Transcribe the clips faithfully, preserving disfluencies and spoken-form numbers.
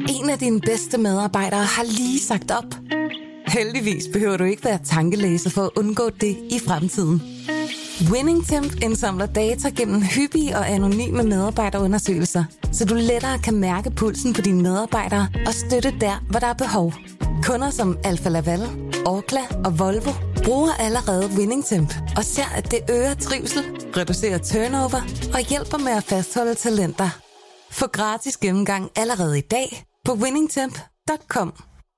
En af dine bedste medarbejdere har lige sagt op. Heldigvis behøver du ikke være tankelæser for at undgå det i fremtiden. WinningTemp indsamler data gennem hyppige og anonyme medarbejderundersøgelser, så du lettere kan mærke pulsen på dine medarbejdere og støtte der, hvor der er behov. Kunder som Alfa Laval, Orkla og Volvo bruger allerede WinningTemp og ser, at det øger trivsel, reducerer turnover og hjælper med at fastholde talenter. Få gratis gennemgang allerede i dag på winningtemp punktum com.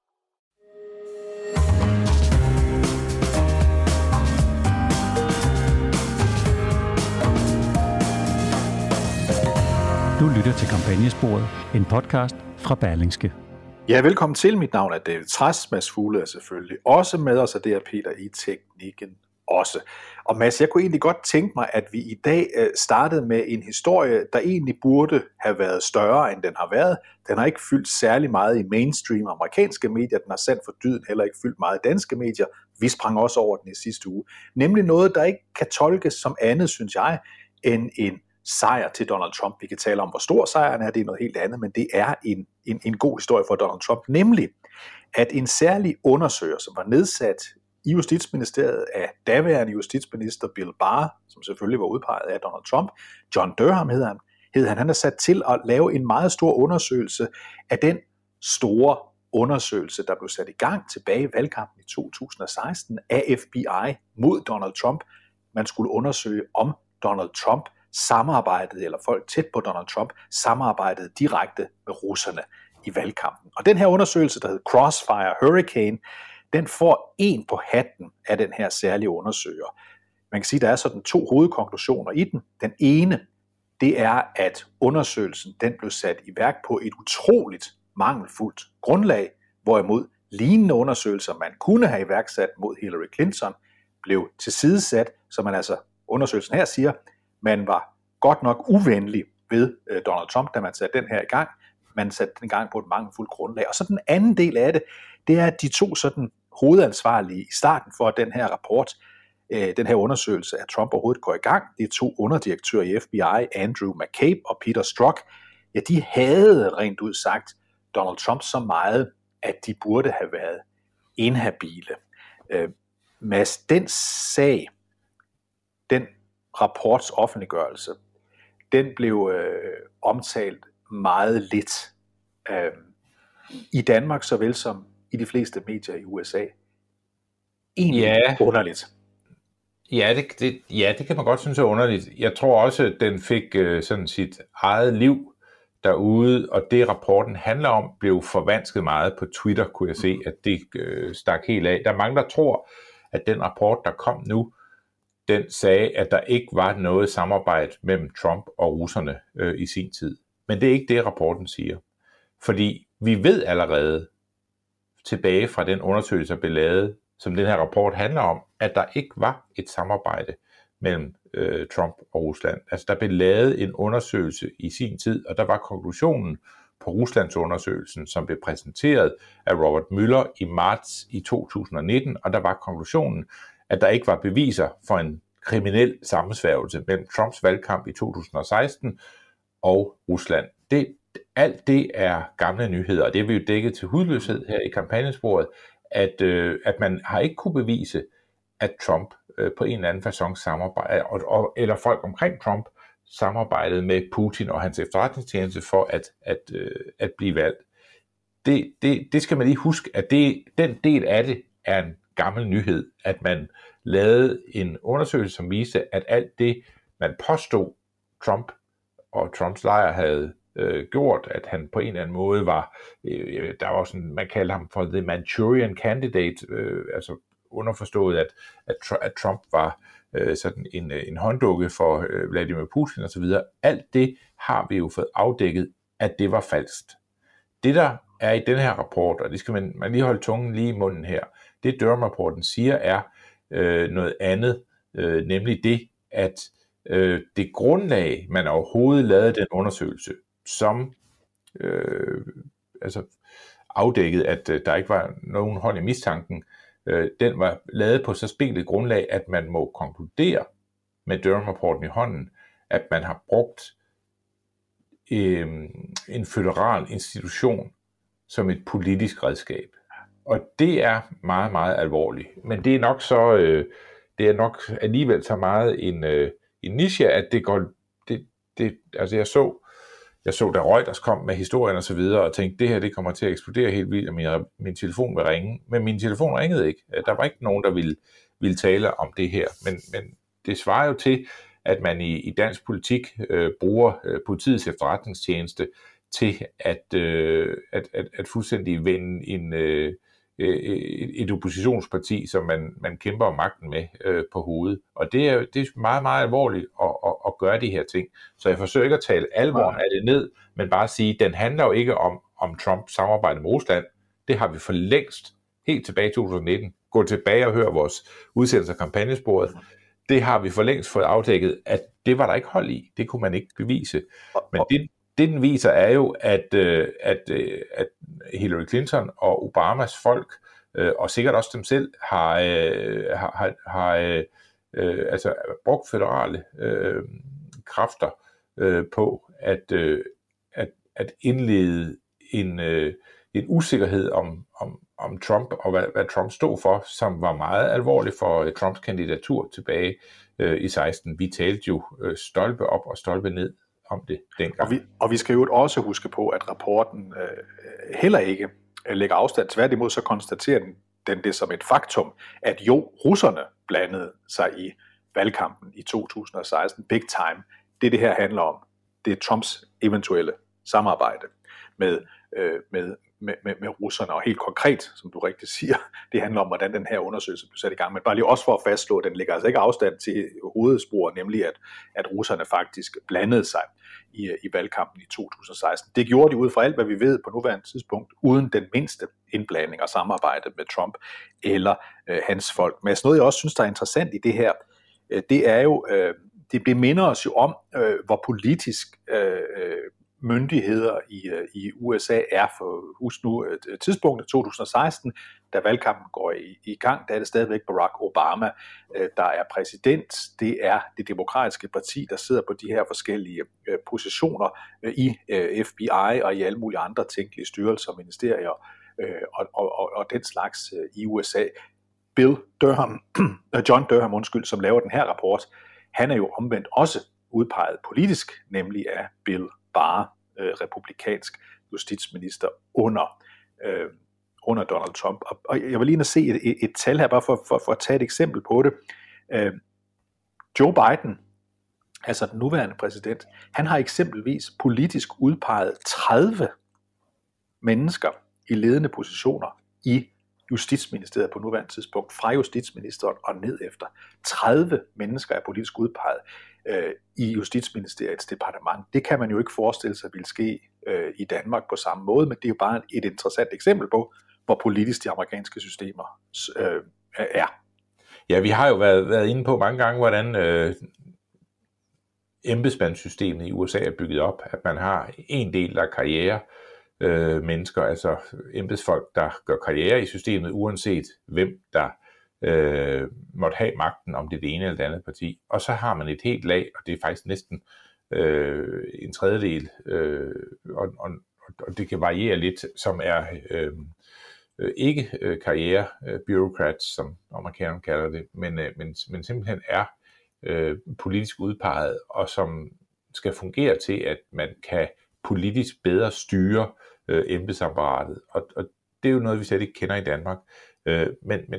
Du lytter til Kampagnesporet, en podcast fra Berlingske. Ja, velkommen til. Mit navn er David Trads. Mads Fugle er selvfølgelig også med os, og det er Peter i teknikken også. Og Mads, jeg kunne egentlig godt tænke mig, at vi i dag startede med en historie, der egentlig burde have været større, end den har været. Den har ikke fyldt særlig meget i mainstream amerikanske medier. Den har sandt for dyden heller ikke fyldt meget i danske medier. Vi sprang også over den i sidste uge. Nemlig noget, der ikke kan tolkes som andet, synes jeg, end en sejr til Donald Trump. Vi kan tale om, hvor stor sejren er, det er noget helt andet, men det er en, en, en god historie for Donald Trump, nemlig at en særlig undersøger, som var nedsat i Justitsministeriet af daværende justitsminister Bill Barr, som selvfølgelig var udpeget af Donald Trump, John Durham hed han, hed han, han er sat til at lave en meget stor undersøgelse af den store undersøgelse, der blev sat i gang tilbage i valgkampen i to tusind og seksten af F B I mod Donald Trump. Man skulle undersøge, om Donald Trump samarbejdede, eller folk tæt på Donald Trump, samarbejdede direkte med russerne i valgkampen. Og den her undersøgelse, der hed Crossfire Hurricane, den får en på hatten af den her særlige undersøger. Man kan sige, at der er sådan to hovedkonklusioner i den. Den ene, det er, at undersøgelsen den blev sat i værk på et utroligt mangelfuldt grundlag, hvorimod lignende undersøgelser, man kunne have iværksat mod Hillary Clinton, blev tilsidesat, så man altså, undersøgelsen her siger, man var godt nok uvenlig ved øh, Donald Trump, da man satte den her i gang. Man satte den i gang på et mangelfuldt grundlag. Og så den anden del af det, det er, at de to sådan hovedansvarlige i starten for, at den her rapport, øh, den her undersøgelse af Trump overhovedet går i gang, det er to underdirektører i F B I, Andrew McCabe og Peter Strzok, ja, de havde rent ud sagt Donald Trump så meget, at de burde have været inhabile. Øh, Mads, den sag, den rapports offentliggørelse, den blev øh, omtalt meget lidt øh, i Danmark, såvel som i de fleste medier i U S A. Egentlig ja. underligt. Ja det, det, ja, det kan man godt synes er underligt. Jeg tror også, at den fik øh, sådan sit eget liv derude, og det rapporten handler om, blev forvansket meget på Twitter, kunne jeg se, at det øh, stak helt af. Der er mange, der tror, at den rapport, der kom nu, den sagde, at der ikke var noget samarbejde mellem Trump og russerne øh, i sin tid. Men det er ikke det, rapporten siger. Fordi vi ved allerede tilbage fra den undersøgelse, der blev lavet, som den her rapport handler om, at der ikke var et samarbejde mellem øh, Trump og Rusland. Altså der blev lavet en undersøgelse i sin tid, og der var konklusionen på Ruslands undersøgelsen, som blev præsenteret af Robert Mueller i marts i to tusind og nitten, og der var konklusionen, at der ikke var beviser for en kriminel sammensværgelse mellem Trumps valgkamp i to tusind og seksten og Rusland. Det, alt det er gamle nyheder, og det er vi jo dækket til hudløshed her i kampagnesporet, at, øh, at man har ikke kunne bevise, at Trump øh, på en eller anden facon samarbejder, og, og, eller folk omkring Trump samarbejdede med Putin og hans efterretningstjeneste for at, at, øh, at blive valgt. Det, det, det skal man lige huske, at det, den del af det er en gammel nyhed, at man lavede en undersøgelse, som viste, at alt det, man påstod Trump og Trumps lejr havde øh, gjort, at han på en eller anden måde var, øh, der var sådan, man kaldte ham for the Manchurian candidate, øh, altså underforstået, at, at, at Trump var øh, sådan en, en hånddukke for øh, Vladimir Putin osv. Alt det har vi jo fået afdækket, at det var falsk. Det der er i den her rapport, og det skal man, man lige holde tungen lige i munden her, det Durham-rapporten siger er øh, noget andet, øh, nemlig det, at øh, det grundlag, man overhovedet lavede den undersøgelse, som øh, altså afdækkede, at øh, der ikke var nogen hold i mistanken, øh, den var lavet på så spinkelt grundlag, at man må konkludere med Durham-rapporten i hånden, at man har brugt øh, en føderal institution som et politisk redskab. Og det er meget, meget alvorligt. Men det er nok så, øh, det er nok alligevel så meget en, øh, en niche, at det går, det, det, altså jeg så, jeg så da Reuters kom med historien og så videre, og tænkte, det her, det kommer til at eksplodere helt vildt, og min, min telefon vil ringe. Men min telefon ringede ikke. Der var ikke nogen, der ville, ville tale om det her. Men, men det svarer jo til, at man i, i dansk politik øh, bruger øh, politiets efterretningstjeneste til at, øh, at, at, at fuldstændig vende en, øh, et, et oppositionsparti, som man, man kæmper om magten med øh, på hovedet. Og det er, det er meget, meget alvorligt at, at, at gøre de her ting. Så jeg forsøger ikke at tale alvoren af det ned, men bare at sige, at den handler jo ikke om, om Trumps samarbejde med Rusland. Det har vi for længst, helt tilbage i to tusind nitten. Gå tilbage og hør vores udsendelse af kampagnesporet. Det har vi for længst fået afdækket, at det var der ikke hold i. Det kunne man ikke bevise. Men det, det den viser er jo, at, at, at Hillary Clinton og Obamas folk, og sikkert også dem selv, har, har, har altså brugt føderale øh, kræfter øh, på at, øh, at, at indlede en, øh, en usikkerhed om, om, om Trump og hvad, hvad Trump stod for, som var meget alvorligt for øh, Trumps kandidatur tilbage øh, i seksten. Vi talte jo øh, stolpe op og stolpe ned om det dengang. Og vi, og vi skal jo også huske på, at rapporten øh, heller ikke lægger afstand. Tværtimod så konstaterer den, den det som et faktum, at jo, russerne blandede sig i valgkampen i to tusind og seksten, big time. Det det her handler om, det er Trumps eventuelle samarbejde med, øh, med, med, med, med russerne, og helt konkret, som du rigtig siger, det handler om, hvordan den her undersøgelse blev sat i gang. Men bare lige også for at fastslå, at den ligger altså ikke afstand til hovedsporet, nemlig at, at russerne faktisk blandede sig i, i valgkampen i to tusind og seksten. Det gjorde de ud fra alt, hvad vi ved på nuværende tidspunkt, uden den mindste indblanding og samarbejde med Trump eller øh, hans folk. Men noget, jeg også synes, der er interessant i det her, øh, det er jo, øh, det, det minder os jo om, øh, hvor politisk øh, myndigheder i, i U S A er. For husk nu tidspunktet to tusind og seksten, da valgkampen går i, i gang, der er det stadigvæk Barack Obama, der er præsident. Det er det demokratiske parti, der sidder på de her forskellige positioner i F B I og i alle mulige andre tænkelige styrelser, ministerier og, og, og, og den slags i U S A. Bill Durham, John Durham, undskyld, som laver den her rapport, han er jo omvendt også udpeget politisk, nemlig af Bill Barr, øh, republikansk justitsminister under, øh, under Donald Trump. Og, og jeg vil lige ind se et, et, et tal her, bare for, for, for at tage et eksempel på det. Øh, Joe Biden, altså den nuværende præsident, han har eksempelvis politisk udpeget tredive mennesker i ledende positioner i Justitsministeriet på nuværende tidspunkt, fra justitsministeren og ned efter. tredive mennesker er politisk udpeget øh, i Justitsministeriets departement. Det kan man jo ikke forestille sig vil ske øh, i Danmark på samme måde, men det er jo bare et interessant eksempel på, hvor politisk de amerikanske systemer øh, er. Ja, vi har jo været, været inde på mange gange, hvordan øh, embedsmandssystemet i U S A er bygget op, at man har en del, der er karriere, Øh, mennesker, altså embedsfolk, der gør karriere i systemet, uanset hvem der øh, måtte have magten, om det er det ene eller det andet parti. Og så har man et helt lag, og det er faktisk næsten øh, en tredjedel, øh, og, og, og det kan variere lidt, som er øh, ikke øh, karriere øh, bureaucrats, som amerikanerne kalder det, men, øh, men, men simpelthen er øh, politisk udpeget, og som skal fungere til, at man kan politisk bedre styre øh, embedsapparatet, og, og det er jo noget, vi slet ikke kender i Danmark. Øh, men men,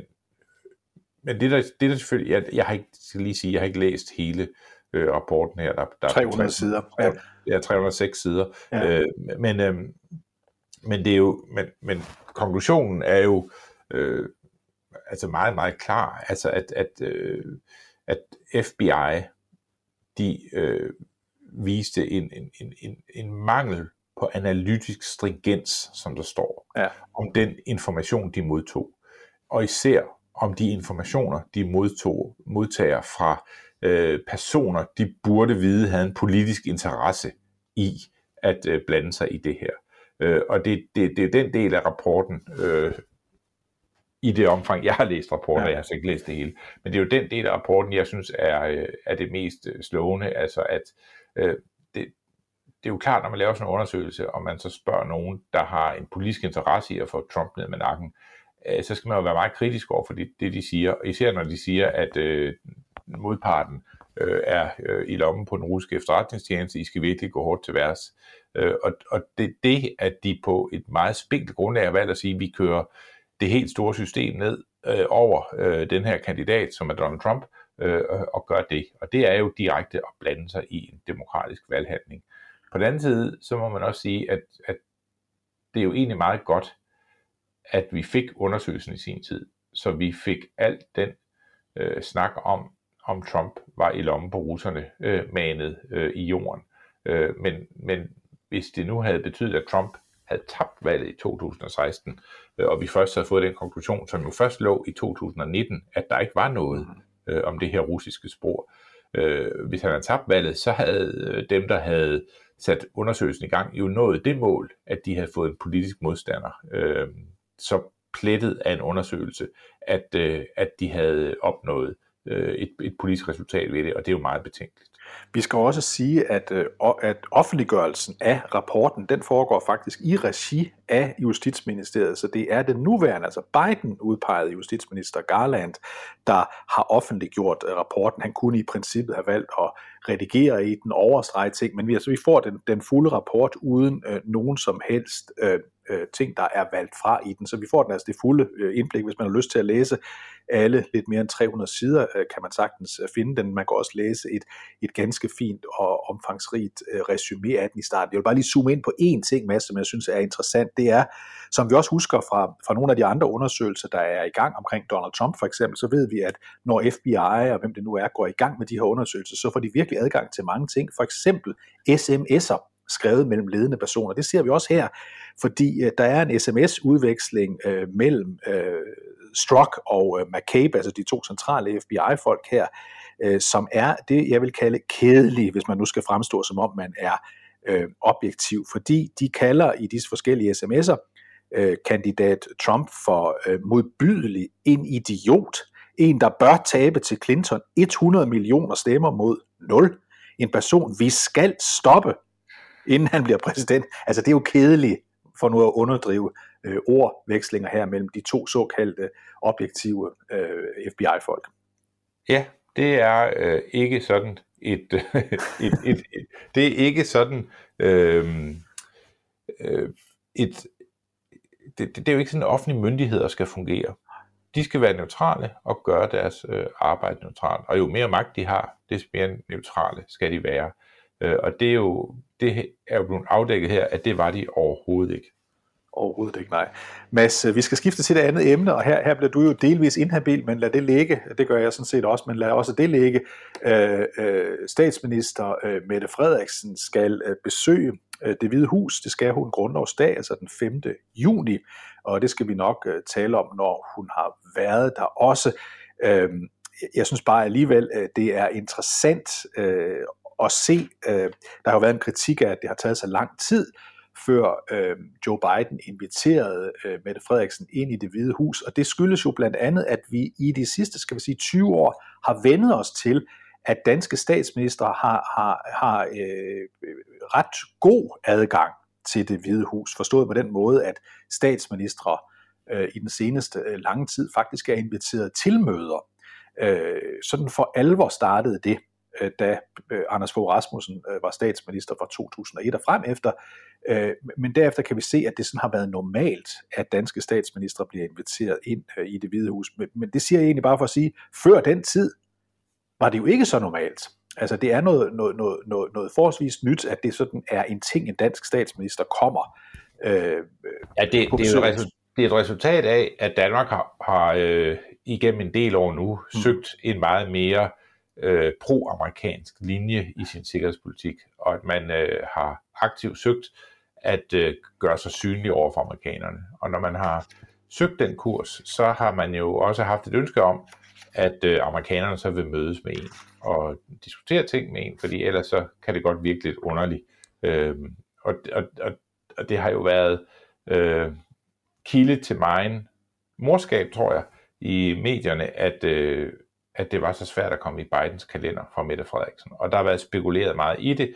men det, der, det der selvfølgelig, jeg, jeg har ikke, skal lige sige, jeg har ikke læst hele øh, rapporten her. Der, der tre hundrede sider. Ja, ja tre hundrede og seks sider. Ja. Øh, men, øh, men det er jo, men, men konklusionen er jo øh, altså meget, meget klar, altså at, at, øh, at F B I, de øh, viste en, en, en, en mangel på analytisk stringens, som der står, ja, om den information, de modtog. Og især om de informationer, de modtog, modtager fra øh, personer, de burde vide, havde en politisk interesse i at øh, blande sig i det her. Øh, og det, det, det er den del af rapporten, øh, i det omfang, jeg har læst rapporten, ja, jeg har så ikke læst det hele, men det er jo den del af rapporten, jeg synes er, er det mest slående, altså at Øh, det, det er jo klart, når man laver sådan en undersøgelse, og man så spørger nogen, der har en politisk interesse i at få Trump ned med nakken, øh, så skal man jo være meget kritisk over for det, det de siger. Især når de siger, at øh, modparten øh, er øh, i lommen på den russiske efterretningstjeneste, I skal virkelig gå hårdt til værs. Øh, og, og det det, at de på et meget spinkelt grundlag har valgt at sige, at vi kører det helt store system ned øh, over øh, den her kandidat, som er Donald Trump, øh, og gør det. Og det er jo direkte at blande sig i en demokratisk valghandling. På den anden side, så må man også sige, at, at det er jo egentlig meget godt, at vi fik undersøgelsen i sin tid, så vi fik alt den øh, snak om, om Trump var i lommen på russerne, øh, manet øh, i jorden. Øh, men, men hvis det nu havde betydet, at Trump havde tabt valget i to tusind og seksten, øh, og vi først havde fået den konklusion, som jo først lå i to tusind og nitten, at der ikke var noget øh, om det her russiske spor. Øh, hvis han havde tabt valget, så havde øh, dem, der havde sat undersøgelsen i gang, jo nået det mål, at de havde fået en politisk modstander, øh, så plettet af en undersøgelse, at, øh, at de havde opnået øh, et, et politisk resultat ved det, og det er jo meget betænkeligt. Vi skal også sige, at, at offentliggørelsen af rapporten, den foregår faktisk i regi af Justitsministeriet, så det er den nuværende, altså Biden udpegede justitsminister Garland, der har offentliggjort rapporten. Han kunne i princippet have valgt at redigere i den, overstrege ting, men vi, altså, vi får den, den fulde rapport uden øh, nogen som helst øh, øh, ting, der er valgt fra i den, så vi får den altså det fulde øh, indblik. Hvis man har lyst til at læse alle lidt mere end tre hundrede sider, øh, kan man sagtens øh, finde den. Man kan også læse et, et ganske fint og omfangsrigt øh, resumé af den i starten. Jeg vil bare lige zoome ind på én ting, Mads, som jeg synes er interessant. Det er, som vi også husker fra, fra nogle af de andre undersøgelser, der er i gang omkring Donald Trump for eksempel, så ved vi, at når F B I og hvem det nu er, går i gang med de her undersøgelser, så får de virkelig adgang til mange ting. For eksempel sms'er skrevet mellem ledende personer. Det ser vi også her, fordi øh, der er en sms-udveksling øh, mellem øh, Strzok og øh, McCabe, altså de to centrale F B I-folk her, øh, som er det, jeg vil kalde kedelige, hvis man nu skal fremstå, som om man er øh, objektiv, fordi de kalder i disse forskellige sms'er øh, kandidat Trump for øh, modbydelig, en idiot, en, der bør tabe til Clinton hundrede millioner stemmer mod nul, en person, vi skal stoppe, inden han bliver præsident. Altså det er jo kedeligt for nu at underdrive øh, ordvekslinger her mellem de to såkaldte objektive øh, F B I-folk. Ja, det er øh, ikke sådan et, et, et, et, et det er ikke sådan øh, øh, et det, det er jo ikke sådan, at offentlige myndigheder skal fungere. De skal være neutrale og gøre deres øh, arbejde neutralt. Og jo mere magt de har, desto mere neutrale skal de være. Øh, og det er jo det er jo blevet afdækket her, at det var de overhovedet ikke. Overhovedet ikke, nej. Mads, vi skal skifte til det andet emne, og her, her bliver du jo delvis inhabil, men lad det ligge. Det gør jeg sådan set også, men lad også det ligge. Øh, øh, statsminister øh, Mette Frederiksen skal øh, besøge øh, Det Hvide Hus. Det skal hun grundlovsdag, altså den femte juni, og det skal vi nok øh, tale om, når hun har været der også. Øh, jeg synes bare alligevel, øh, det er interessant øh, at se. Øh, der har jo været en kritik af, at det har taget så lang tid, før øh, Joe Biden inviterede øh, Mette Frederiksen ind i Det Hvide Hus, og det skyldes jo blandt andet, at vi i de sidste, skal vi sige, tyve år har vendet os til, at danske statsministre har, har, har øh, ret god adgang til Det Hvide Hus, forstået på den måde, at statsministre øh, i den seneste øh, lange tid faktisk er inviteret til møder. Øh, sådan for alvor startede det, da Anders Fogh Rasmussen var statsminister fra to tusind og et og frem efter. Men derefter kan vi se, at det sådan har været normalt, at danske statsministre bliver inviteret ind i Det Hvide Hus. Men det siger jeg egentlig bare for at sige, før den tid var det jo ikke så normalt. Altså det er noget, noget, noget, noget, noget forholdsvis nyt, at det sådan er en ting, en dansk statsminister kommer øh, ja, det, det, er jo et det er et resultat af, at Danmark har, har øh, igennem en del år nu mm. søgt en meget mere Øh, pro-amerikansk linje i sin sikkerhedspolitik, og at man øh, har aktivt søgt at øh, gøre sig synlig over for amerikanerne. Og når man har søgt den kurs, så har man jo også haft et ønske om, at øh, amerikanerne så vil mødes med en og diskutere ting med en, fordi ellers så kan det godt virke lidt underligt. Øh, og, og, og, og det har jo været øh, kilde til megen morskab, tror jeg, i medierne, at øh, at det var så svært at komme i Bidens kalender fra Mette Frederiksen. Og der har været spekuleret meget i det,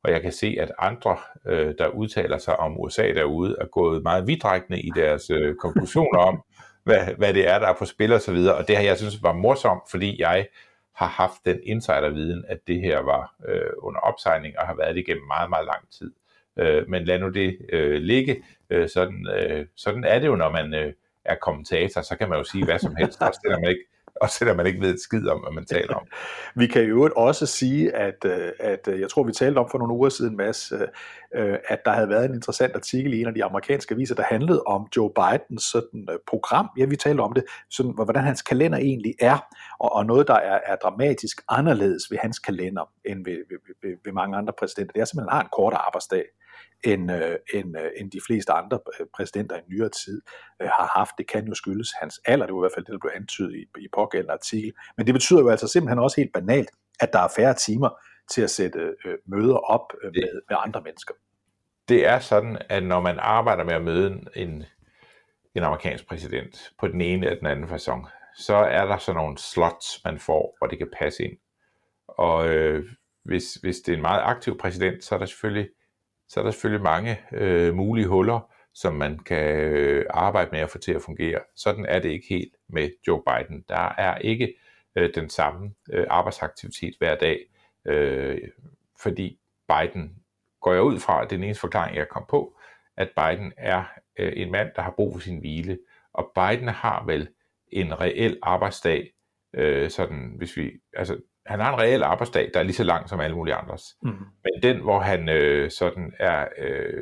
og jeg kan se, at andre, øh, der udtaler sig om U S A derude, er gået meget vidtrækkende i deres øh, konklusioner om, hvad, hvad det er, der er på spil og så videre, og det har jeg synes var morsomt, fordi jeg har haft den insiderviden, at det her var øh, under opsejling og har været det igennem meget, meget lang tid. Øh, men lad nu det øh, ligge. Øh, sådan, øh, sådan er det jo, når man øh, er kommentator, så kan man jo sige hvad som helst, også selvom man ikke, også selvom man ikke ved et skid om, hvad man taler om. Vi kan jo også sige, at, at jeg tror, vi talte om for nogle uger siden, Mads, at der havde været en interessant artikel i en af de amerikanske aviser, der handlede om Joe Bidens sådan, program. Ja, vi talte om det, sådan, hvordan hans kalender egentlig er, og, og noget, der er, er dramatisk anderledes ved hans kalender, end ved, ved, ved, ved mange andre præsidenter. Det er simpelthen, han har en kortere arbejdsdag, end, øh, end, øh, end de fleste andre præsidenter i nyere tid øh, har haft. Det kan jo skyldes hans alder, det var i hvert fald det, der blev antydet i, i pågældende artikel. Men det betyder jo altså simpelthen også helt banalt, at der er færre timer til at sætte øh, møder op øh, med, med andre mennesker. Det er sådan, at når man arbejder med at møde en, en amerikansk præsident på den ene eller den anden facon, så er der sådan nogle slots, man får, hvor det kan passe ind. Og øh, hvis, hvis det er en meget aktiv præsident, så er der selvfølgelig så er der selvfølgelig mange øh, mulige huller, som man kan øh, arbejde med at få til at fungere. Sådan er det ikke helt med Joe Biden. Der er ikke øh, den samme øh, arbejdsaktivitet hver dag, øh, fordi Biden, går jeg ud fra, at den eneste forklaring, jeg kom på, at Biden er øh, en mand, der har brug for sin hvile, og Biden har vel en reel arbejdsdag, øh, sådan hvis vi, altså han har en reel arbejdsdag, der er lige så lang som alle mulige andres. Mm. Men den, hvor han øh, sådan er øh,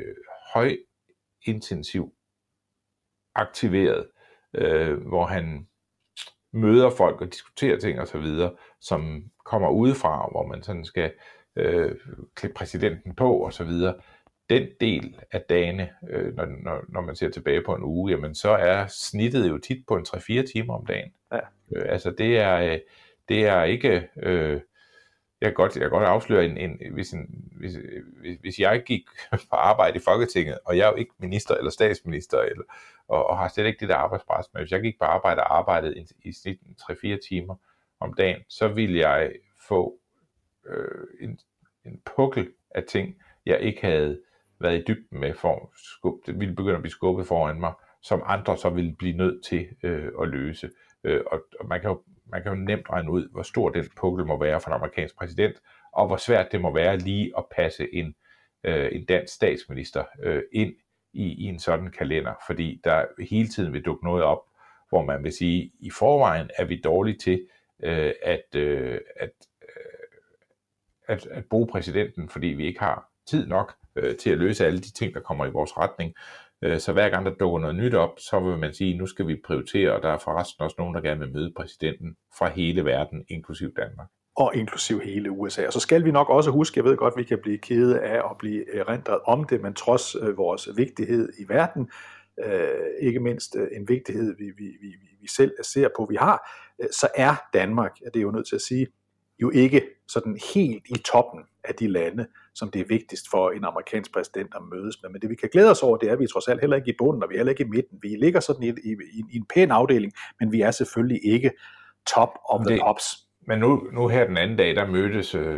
højintensiv aktiveret, øh, hvor han møder folk og diskuterer ting og så videre, som kommer udefra, hvor man sådan skal øh, klippe præsidenten på og så videre. Den del af dagene, øh, når, når, når man ser tilbage på en uge, jamen så er snittet jo tit på en tre fire timer om dagen. Ja. Øh, altså det er... Øh, Det er ikke, øh, jeg, kan godt, jeg kan godt afsløre, en, en, hvis, en, hvis, hvis, hvis jeg gik på arbejde i Folketinget, og jeg er jo ikke minister eller statsminister, eller, og, og har slet ikke det der arbejdspres, men hvis jeg gik på arbejde og arbejdede i, i snit tre fire timer om dagen, så ville jeg få øh, en, en pukkel af ting, jeg ikke havde været i dybden med, for skub, det ville begynde at blive skubbet foran mig, som andre så ville blive nødt til øh, at løse. Øh, og, og man kan jo Man kan jo nemt regne ud, hvor stor den pukkel må være for en amerikansk præsident, og hvor svært det må være lige at passe en, øh, en dansk statsminister øh, ind i, i en sådan kalender, fordi der hele tiden vil dukke noget op, hvor man vil sige, i forvejen er vi dårlige til øh, at, øh, at, øh, at, at bruge præsidenten, fordi vi ikke har tid nok øh, til at løse alle de ting, der kommer i vores retning. Så hver gang der dukker noget nyt op, så vil man sige, nu skal vi prioritere, og der er forresten også nogen, der gerne vil møde præsidenten fra hele verden, inklusiv Danmark. Og inklusiv hele U S A. Og så skal vi nok også huske, jeg ved godt, vi kan blive kede af at blive erindret om det, men trods øh, vores vigtighed i verden, øh, ikke mindst øh, en vigtighed, vi, vi, vi, vi selv ser på, vi har, øh, så er Danmark, det er jo nødt til at sige, jo ikke sådan helt i toppen af de lande, som det er vigtigst for en amerikansk præsident at mødes med. Men det vi kan glæde os over, det er, at vi trods alt heller ikke i bunden, og vi er heller ikke i midten. Vi ligger sådan i, i, i en pæn afdeling, men vi er selvfølgelig ikke top of the pops. Men nu, nu her den anden dag, der mødtes øh,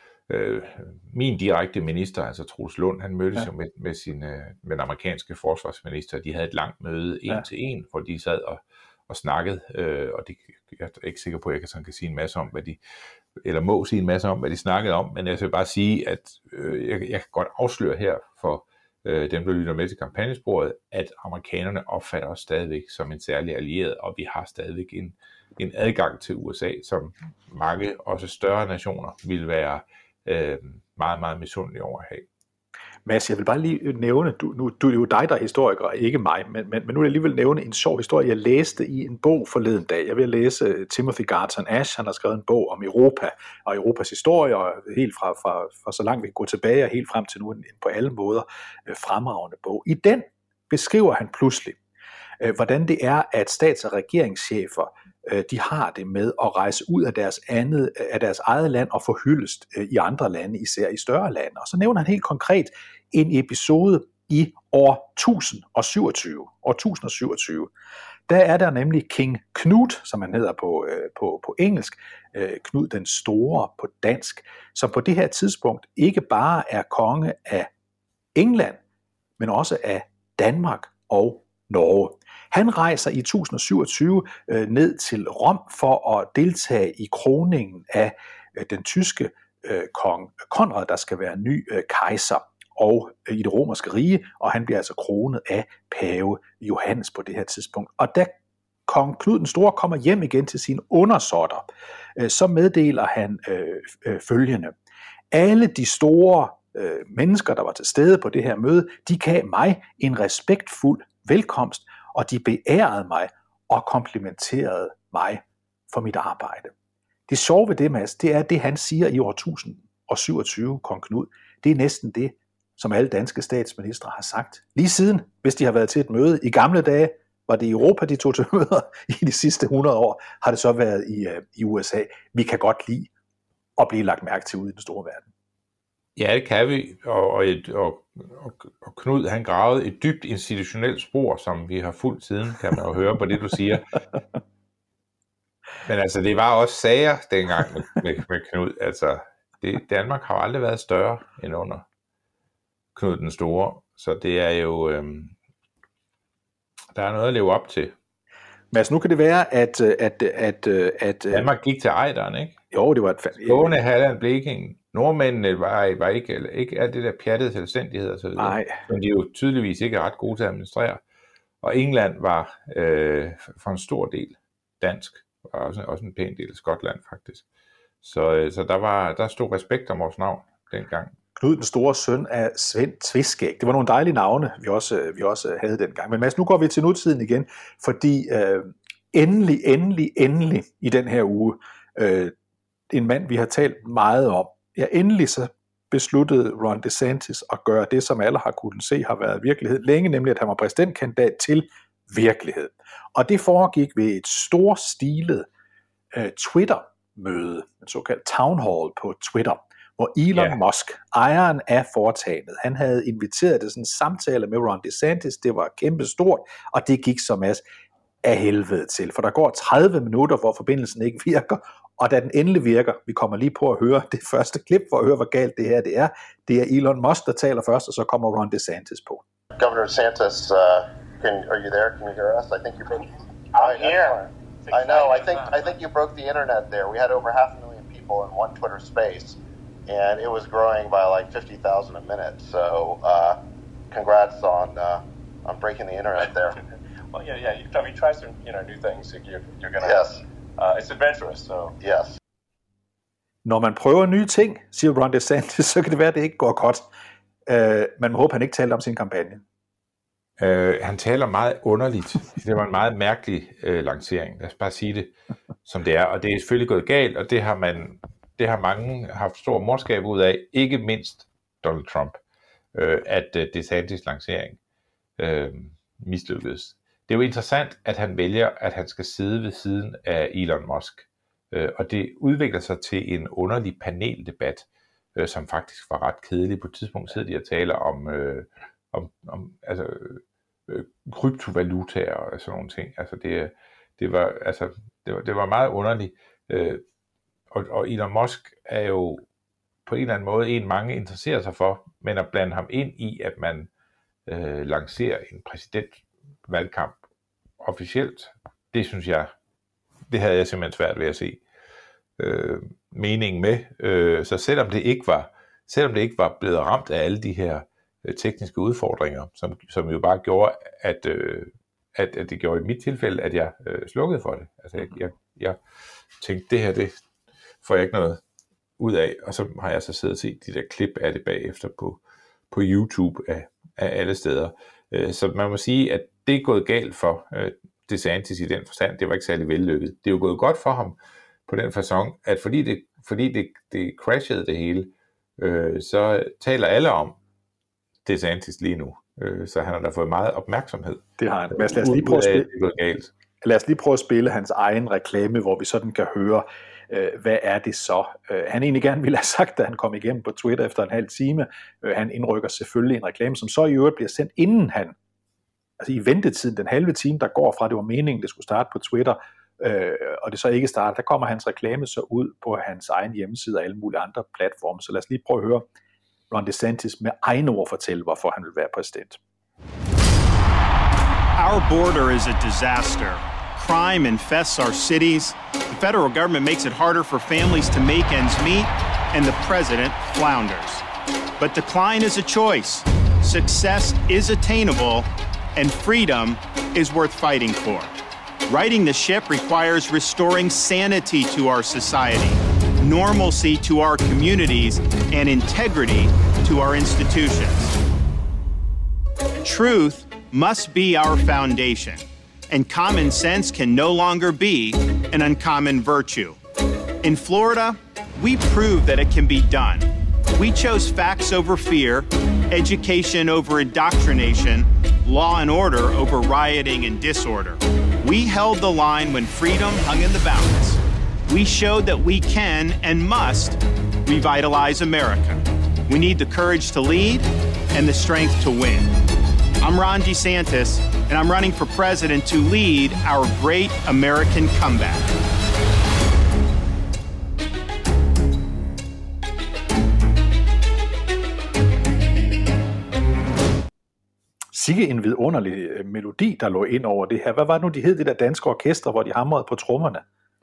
øh, min direkte minister, altså Troels Lund, han mødtes ja. jo med, med, sin, øh, med den amerikanske forsvarsminister. De havde et langt møde, en ja. til en, hvor de sad og, og snakkede, øh, og det, jeg er ikke sikker på, at jeg kan, sådan kan sige en masse om, hvad de eller må sige en masse om, hvad de snakkede om, men jeg vil bare sige, at øh, jeg, jeg kan godt afsløre her for øh, dem, der lytter med til kampagnesporet, at amerikanerne opfatter os stadigvæk som en særlig allieret, og vi har stadigvæk en, en adgang til U S A, som mange, også større nationer, vil være øh, meget, meget misundelige over at have. Mads, jeg vil bare lige nævne, du, nu, du er jo dig, der er historiker, og ikke mig, men, men, men nu vil jeg alligevel nævne en sjov historie, jeg læste i en bog forleden dag. Jeg vil læse Timothy Garton Ash, han har skrevet en bog om Europa, og Europas historie, og helt fra, fra, fra så langt vi kan gå tilbage, og helt frem til nu en, en på alle måder øh, fremragende bog. I den beskriver han pludselig, øh, hvordan det er, at stats- og regeringschefer, øh, de har det med at rejse ud af deres, andet, af deres eget land og få hyldest øh, i andre lande, især i større lande. Og så nævner han helt konkret en episode i år tusind og syvogtyve. År tusind og syvogtyve. Der er der nemlig King Knud, som han hedder på, øh, på, på engelsk, øh, Knud den Store på dansk, som på det her tidspunkt ikke bare er konge af England, men også af Danmark og Norge. Han rejser i tusind og syvogtyve øh, ned til Rom for at deltage i kroningen af øh, den tyske øh, kong Konrad, der skal være ny øh, kejser og øh, i det romerske rige, og han bliver altså kronet af pave Johannes på det her tidspunkt. Og da kong Knud den Store kommer hjem igen til sine undersåtter, øh, så meddeler han øh, øh, følgende: alle de store øh, mennesker, der var til stede på det her møde, de gav mig en respektfuld velkomst, og de beærede mig og komplimenterede mig for mit arbejde. Det sjove ved det, Mads, det er, at det han siger i år tusind og syvogtyve, kong Knud, det er næsten det, som alle danske statsministre har sagt. Lige siden, hvis de har været til et møde. I gamle dage var det i Europa, de tog til møder. I de sidste hundrede år har det så været i, uh, i U S A. Vi kan godt lide at blive lagt mærke til ude i den store verden. Ja, det kan vi, og, og, et, og, og, og Knud, han gravede et dybt institutionelt spor, som vi har fulgt siden, kan man jo høre på det, du siger. Men altså, det var også sager dengang med, med, med Knud. Altså, det, Danmark har jo aldrig været større end under Knud den Store, så det er jo, øhm, der er noget at leve op til. Mads, nu kan det være, at... at, at, at Danmark gik til Ejderen, ikke? Jo, det var et... Skåne, Halland, Blekinge. Nordmændene var, var ikke, eller ikke alt det der pjattede selvstændighed, så videre, som de jo tydeligvis ikke er ret gode til at administrere. Og England var øh, for en stor del dansk, og også, også en pæn del af Skotland faktisk. Så, øh, så der var der stod respekt om vores navn dengang. Knud den Store, søn af Svend Tveskæg. Det var nogle dejlige navne, vi også, vi også havde dengang. Men Mads, nu går vi til nutiden igen, fordi øh, endelig, endelig, endelig i den her uge, øh, en mand, vi har talt meget om, ja, endelig så besluttede Ron DeSantis at gøre det, som alle har kunnet se har været virkelighed længe, nemlig at han var præsidentkandidat til virkelighed. Og det foregik ved et storstilet øh, Twitter-møde, en såkaldt town hall på Twitter, hvor Elon yeah. Musk, ejeren af foretagendet, han havde inviteret til sådan en samtale med Ron DeSantis. Det var kæmpestort, og det gik som as af helvede til, for der går tredive minutter, hvor forbindelsen ikke virker, og da den endelig virker, vi kommer lige på at høre det første klip, for at høre, hvor galt det her det er. Det er Elon Musk, der taler først, og så kommer Ron DeSantis på. Governor DeSantis, uh, can, are you there? Can you hear us? I think you broke. I'm here. I know. I think I think you broke the internet there. We had over half a million people in one Twitter space, and it was growing by like fifty thousand a minute. So, uh, congrats on uh, on breaking the internet there. Well, yeah, yeah. You, I mean, try some you know new things. You're, you're gonna. Yes. Uh, it's adventurous, so. Yes. Når man prøver nye ting, siger Ron DeSantis, så kan det være, at det ikke går godt. Uh, man må håbe, han ikke taler om sin kampagne. Uh, han taler meget underligt. Det var en meget mærkelig uh, lancering. Lad os bare sige det, som det er. Og det er selvfølgelig gået galt, og det har, man, det har mange haft stor morskab ud af. Ikke mindst Donald Trump, uh, at uh, DeSantis lancering uh, mislykkedes. Det er jo interessant, at han vælger, at han skal sidde ved siden af Elon Musk. Øh, og det udvikler sig til en underlig paneldebat, øh, som faktisk var ret kedelig. På et tidspunkt sidder de og taler om, øh, om, om altså, øh, kryptovalutaer og sådan nogle ting. Altså det, det, var, altså, det, var, det var meget underligt. Øh, og, og Elon Musk er jo på en eller anden måde en, mange interesserer sig for, men at blande ham ind i, at man øh, lancerer en præsidentvalgkamp officielt, det synes jeg, det havde jeg simpelthen svært ved at se øh, meningen med. Øh, så selvom det ikke var, selvom det ikke var blevet ramt af alle de her øh, tekniske udfordringer, som, som jo bare gjorde, at, øh, at, at det gjorde i mit tilfælde, at jeg øh, slukkede for det. Altså jeg, jeg, jeg tænkte, det her, det får jeg ikke noget ud af, og så har jeg så siddet og set de der klip af det bagefter på, på YouTube af, af alle steder. Øh, så man må sige, at det er gået galt for øh, DeSantis i den forstand. Det var ikke særlig vellykket. Det er jo gået godt for ham på den facon, at fordi det, fordi det, det crashede det hele, øh, så taler alle om DeSantis lige nu. Øh, så han har da fået meget opmærksomhed. Det har han. Men lad os lige prøve at spille, lad os lige prøve at spille hans egen reklame, hvor vi sådan kan høre øh, hvad er det så? Øh, han egentlig gerne ville have sagt, da han kom igennem på Twitter efter en halv time. Øh, han indrykker selvfølgelig en reklame, som så i øvrigt bliver sendt, inden han, altså i ventetiden, den halve time, der går fra, det var meningen, det skulle starte på Twitter, øh, og det så ikke starter, der kommer hans reklame så ud på hans egen hjemmeside og alle mulige andre platforme. Så lad os lige prøve at høre Ron DeSantis med egne ord fortælle, hvorfor han vil være præsident. Our border is a disaster. Crime infests our cities. The federal government makes it harder for families to make ends meet, and the president flounders. But decline is a choice. Success is attainable, and freedom is worth fighting for. Righting the ship requires restoring sanity to our society, normalcy to our communities, and integrity to our institutions. Truth must be our foundation, and common sense can no longer be an uncommon virtue. In Florida, we proved that it can be done. We chose facts over fear, education over indoctrination, law and order over rioting and disorder. We held the line when freedom hung in the balance. We showed that we can and must revitalize America. We need the courage to lead and the strength to win. I'm Ron DeSantis, and I'm running for president to lead our great American comeback. Sikke en vidunderlig melodi, der lå ind over det her. Hvad var det nu, de hed, det der danske orkester, hvor de hamrede på trommerne?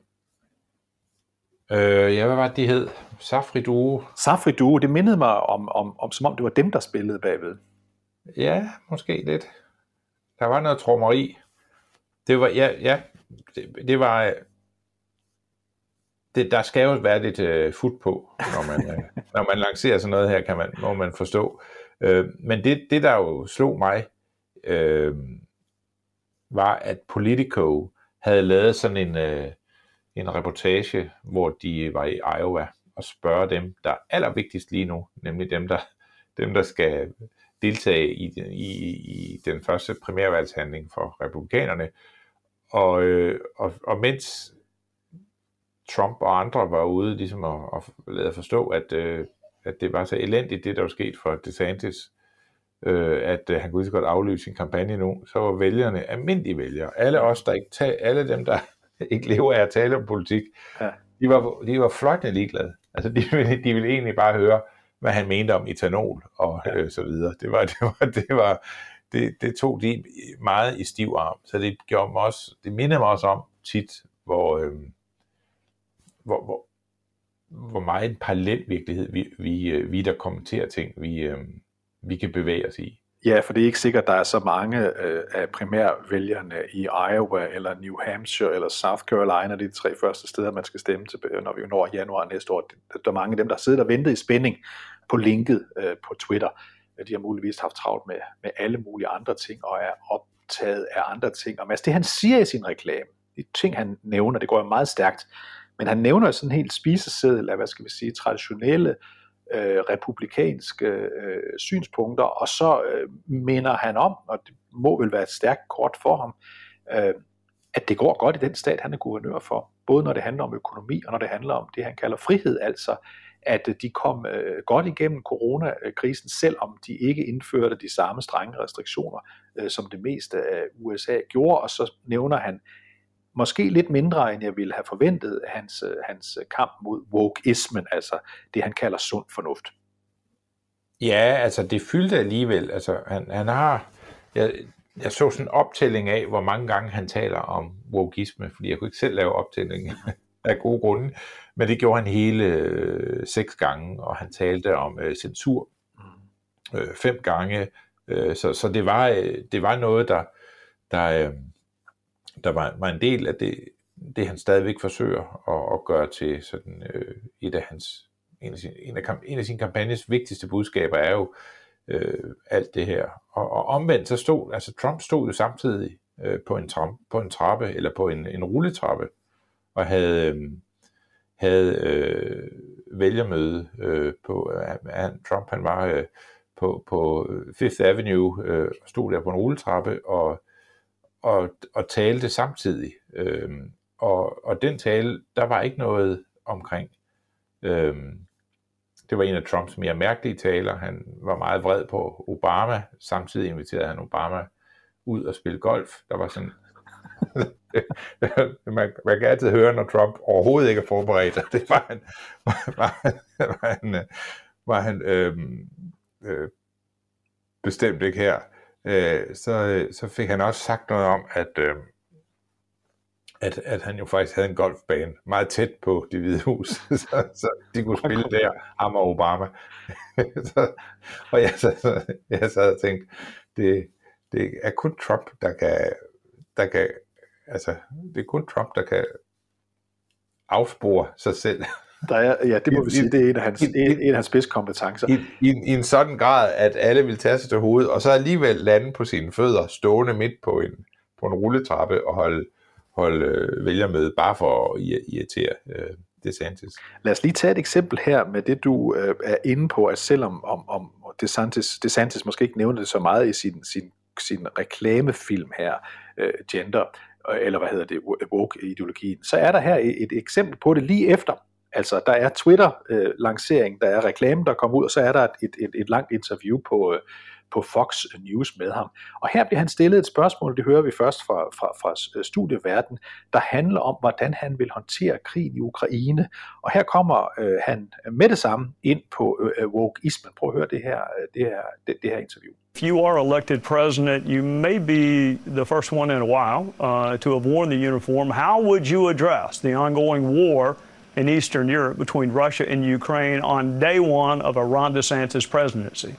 Øh, ja, hvad var det, de hed? Safri Duo. Safri Duo, det mindede mig om, om, om, som om det var dem, der spillede bagved. Ja, måske lidt. Der var noget trommeri. Det var, ja, ja, det, det var, det, der skal jo være lidt uh, fut på, når man, uh, når man lancerer sådan noget her, kan man, må man forstå. Uh, men det, det, der jo slog mig, uh, var, at Politico havde lavet sådan en, uh, en reportage, hvor de var i Iowa og spørger dem, der er allervigtigst lige nu, nemlig dem, der, dem, der skal deltage i den, i, i den første primærvalgshandling for republikanerne. Og, øh, og, og mens Trump og andre var ude ligesom at, at lade forstå, at, øh, at det var så elendigt, det der var sket for DeSantis, øh, at øh, han kunne lige så godt aflyse sin kampagne nu, så var vælgerne, almindelige vælgere, alle os, der ikke tager, alle dem, der ikke lever af at tale om politik, ja. de var, de var fløjtende ligeglade. Altså, de ville, de ville egentlig bare høre, hvad han mente om etanol og ja. øh, så videre. Det var, det var, det var, det, det tog de meget i stiv arm. Så det gjorde mig også, det minder mig også om tit, hvor, øh, hvor, hvor, hvor meget en parallel virkelighed vi, vi, vi der kommenterer ting, vi, øh, vi kan bevæge os i. Ja, for det er ikke sikkert, at der er så mange øh, af primærvælgerne i Iowa, eller New Hampshire, eller South Carolina, de tre første steder, man skal stemme til, når vi når januar næste år. Der er mange af dem, der sidder og venter i spænding på linket øh, på Twitter. De har muligvis haft travlt med, med alle mulige andre ting, og er optaget af andre ting. Og Mads, det han siger i sin reklame, de ting han nævner, det går jo meget stærkt, men han nævner sådan en helt spiseseddel af, hvad skal vi sige, traditionelle, Øh, republikanske øh, synspunkter, og så øh, minder han om, og det må vel være et stærkt kort for ham, øh, at det går godt i den stat, han er guvernør for, både når det handler om økonomi, og når det handler om det, han kalder frihed, altså at øh, de kom øh, godt igennem coronakrisen, selvom de ikke indførte de samme strenge restriktioner, øh, som det meste af U S A gjorde, og så nævner han måske lidt mindre, end jeg ville have forventet, hans, hans kamp mod wokeismen, altså det, han kalder sund fornuft. Ja, altså det fyldte alligevel. Altså han, han har... Jeg, jeg så sådan en optælling af, hvor mange gange han taler om wokeisme, fordi jeg kunne ikke selv lave optælling af gode grunde, men det gjorde han hele øh, seks gange, og han talte om øh, censur øh, fem gange, øh, så, så det, var, øh, det var noget, der... der øh, der var, var en del af det, det han stadigvæk forsøger at, at gøre til sådan, øh, et af hans, en af, sin, en, af, en af sine kampagnes vigtigste budskaber er jo øh, alt det her. Og, og omvendt så stod, altså Trump stod jo samtidig øh, på, en tram, på en trappe, eller på en, en rulletrappe, og havde, øh, havde øh, vælgermøde øh, på, øh, han, Trump han var øh, på, på Fifth Avenue, øh, stod der på en rulletrappe, og Og, og talte samtidig. Øhm, og, og den tale, der var ikke noget omkring. Øhm, det var en af Trumps mere mærkelige taler. Han var meget vred på Obama. Samtidig inviterede han Obama ud og spille golf. Der var sådan... man, man kan altid høre, når Trump overhovedet ikke er forberedt. Det var han, var, var han, var han øhm, øh, bestemt ikke her. Øh, så, så fik han også sagt noget om, at, øh, at, at han jo faktisk havde en golfbane meget tæt på Det Hvide Hus, så, så de kunne spille der, ham og Obama. så, og jeg sad, jeg sad og tænkte, det, det er kun Trump, der kan, der kan altså, det er kun Trump, der kan afspore sig selv. Der er, ja, det må vi sige, det er en af hans, en, en af hans spidskompetencer. I, i, I en sådan grad, at alle vil tage sig til hovedet, og så alligevel lande på sine fødder, stående midt på en, på en rulletrappe og holde, holde øh, vælgermøde, bare for at irritere øh, DeSantis. Lad os lige tage et eksempel her med det, du øh, er inde på, at selvom om, om DeSantis, DeSantis måske ikke nævner det så meget i sin, sin, sin reklamefilm her, øh, gender, eller hvad hedder det, woke-ideologien, så er der her et, et eksempel på det lige efter. Altså, der er Twitter-lancering, øh, der er reklame, der kommer ud, og så er der et, et, et langt interview på, øh, på Fox News med ham. Og her bliver han stillet et spørgsmål, det hører vi først fra, fra, fra studieverden, der handler om, hvordan han vil håndtere krigen i Ukraine. Og her kommer øh, han med det samme ind på øh, wokeismen. Prøv at høre det her, det her, det, det her interview. If you are elected president, you may be the first one in a while uh, to have worn the uniform. How would you address the ongoing war in Eastern Europe between Russia and Ukraine on day one of a Ron DeSantis presidency?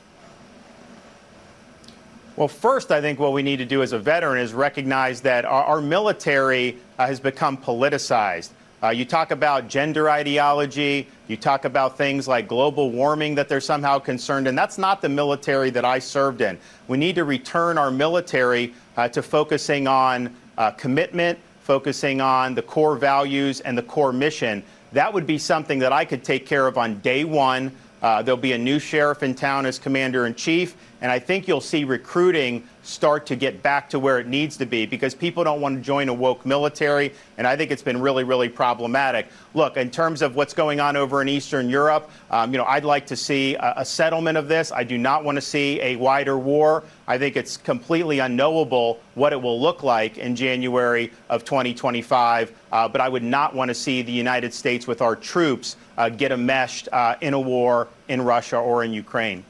Well, first, I think what we need to do as a veteran is recognize that our, our military uh, has become politicized. Uh, you talk about gender ideology, you talk about things like global warming that they're somehow concerned in. That's not the military that I served in. We need to return our military uh, to focusing on uh, commitment, focusing on the core values and the core mission. That would be something that I could take care of on day one. Uh, there'll be a new sheriff in town as commander-in-chief, and I think you'll see recruiting start to get back to where it needs to be because people don't want to join a woke military, and I think it's been really, really problematic. Look, in terms of what's going on over in Eastern Europe, um, you know, I'd like to see a, a settlement of this. I do not want to see a wider war. I think it's completely unknowable what it will look like in January of twenty twenty-five, uh, but I would not want to see the United States with our troops uh, get enmeshed uh, in a war in Russia or in Ukraine.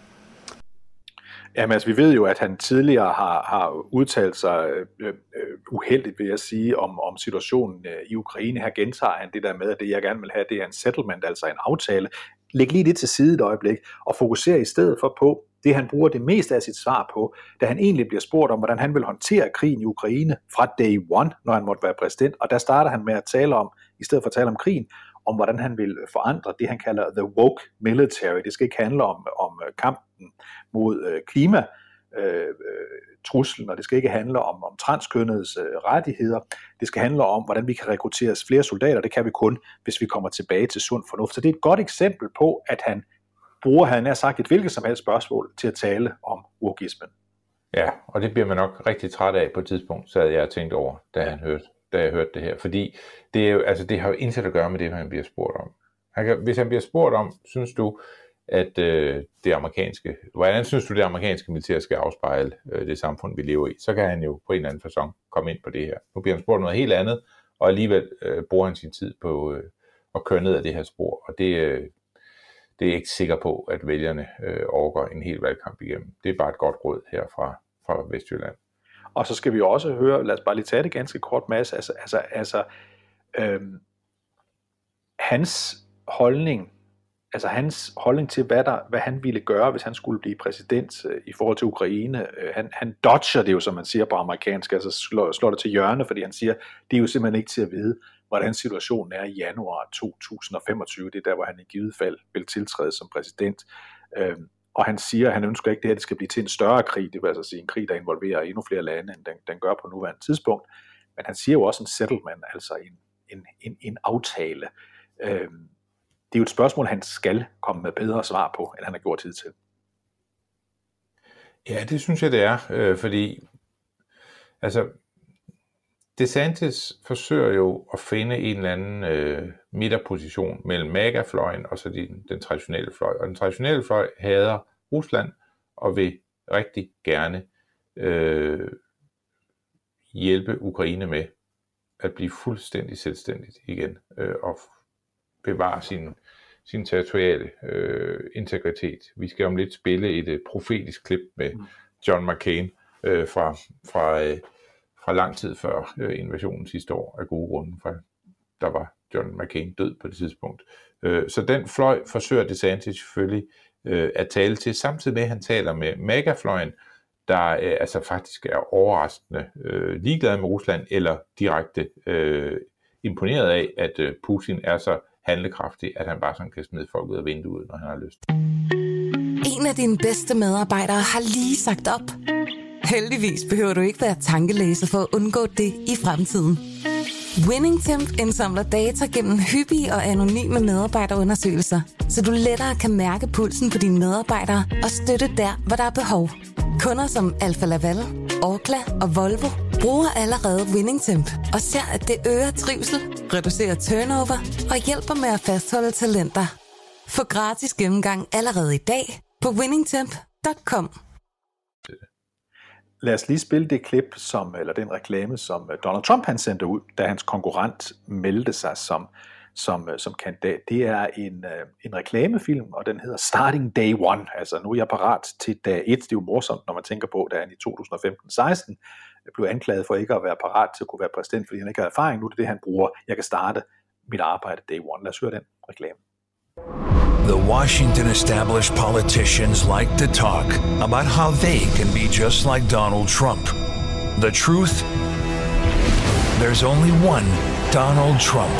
Jamen altså, vi ved jo, at han tidligere har, har udtalt sig øh, øh, uheldigt, vil jeg sige, om, om situationen øh, i Ukraine. Her gentager han det der med, at det jeg gerne vil have, det er en settlement, altså en aftale. Læg lige det til side et øjeblik, og fokusere i stedet for på det, han bruger det meste af sit svar på, da han egentlig bliver spurgt om, hvordan han vil håndtere krigen i Ukraine fra day one, når han måtte være præsident. Og der starter han med at tale om, i stedet for at tale om krigen, om hvordan han vil forandre det, han kalder the woke military. Det skal ikke handle om, om kampen mod øh, klima, øh, truslen, og det skal ikke handle om, om transkønnedes øh, rettigheder. Det skal handle om, hvordan vi kan rekruttere flere soldater. Det kan vi kun, hvis vi kommer tilbage til sund fornuft. Så det er et godt eksempel på, at han bruger, han har sagt et hvilket som helst spørgsmål til at tale om wokeismen. Ja, og det bliver man nok rigtig træt af på et tidspunkt, så havde jeg tænkt over, da han hørte da jeg hørte det her, fordi det, er jo, altså, det har jo intet at gøre med det, han bliver spurgt om. Han kan, hvis han bliver spurgt om, synes du, at øh, det amerikanske, hvordan synes du, det amerikanske militær skal afspejle øh, det samfund, vi lever i, så kan han jo på en eller anden facon komme ind på det her. Nu bliver han spurgt noget helt andet, og alligevel øh, bruger han sin tid på øh, at køre ned ad det her spor, og det, øh, det er jeg ikke sikker på, at vælgerne øh, overgår en hel valgkamp igennem. Det er bare et godt råd her fra, fra Vestjylland. Og så skal vi også høre, lad os bare lige tage det ganske kort, Mads, altså, altså, altså øhm, hans holdning, altså hans holdning til, hvad, der, hvad han ville gøre, hvis han skulle blive præsident øh, i forhold til Ukraine. Øh, han, han dodger det jo, som man siger på amerikansk, altså slår, slår det til hjørne, fordi han siger, det er jo simpelthen ikke til at vide, hvordan situationen er i januar to tusind og femogtyve, det er der, hvor han i givet fald vil tiltræde som præsident. Øh, Og han siger, at han ønsker ikke det her, det skal blive til en større krig, det vil altså sige en krig, der involverer endnu flere lande, end den, den gør på nuværende tidspunkt. Men han siger jo også en settlement, altså en, en, en, en aftale. Øhm, det er jo et spørgsmål, han skal komme med bedre svar på, end han har gjort hidtil. Ja, det synes jeg, det er, øh, fordi altså, DeSantis forsøger jo at finde en eller anden øh, midterposition mellem MAGA-fløjen og så de, den traditionelle fløj. Og den traditionelle fløj hader Rusland og vil rigtig gerne øh, hjælpe Ukraine med at blive fuldstændig selvstændigt igen øh, og bevare sin, sin territoriale øh, integritet. Vi skal om lidt spille et øh, profetisk klip med John McCain øh, fra, fra, øh, fra lang tid før øh, invasionen sidste år af gode grunde, for der var John McCain død på det tidspunkt. Øh, så den fløj forsøger DeSantis selvfølgelig øh, at tale til, samtidig med at han taler med MAGA-fløjen, der øh, altså faktisk er overraskende øh, ligeglade med Rusland, eller direkte øh, imponeret af, at øh, Putin er så handlekraftig, at han bare sådan kan smide folk ud af vinduet, når han har lyst. En af dine bedste medarbejdere har lige sagt op. Heldigvis behøver du ikke være tankelæser for at undgå det i fremtiden. WinningTemp indsamler data gennem hyppige og anonyme medarbejderundersøgelser, så du lettere kan mærke pulsen på dine medarbejdere og støtte der, hvor der er behov. Kunder som Alfa Laval, Orkla og Volvo bruger allerede WinningTemp og ser, at det øger trivsel, reducerer turnover og hjælper med at fastholde talenter. Få gratis gennemgang allerede i dag på winningtemp punktum com. Lad os lige spille det klip, som, eller den reklame, som Donald Trump han sendte ud, da hans konkurrent meldte sig som, som, som kandidat. Det er en, en reklamefilm, og den hedder Starting Day One. Altså nu er jeg parat til dag et. Det er jo morsomt, når man tænker på, da han i to tusind og femten seksten blev anklaget for ikke at være parat til at kunne være præsident, fordi han ikke har erfaring. Nu er det det, han bruger. Jeg kan starte mit arbejde day one. Lad os høre den reklame. The Washington established politicians like to talk about how they can be just like Donald Trump. The truth? There's only one Donald Trump.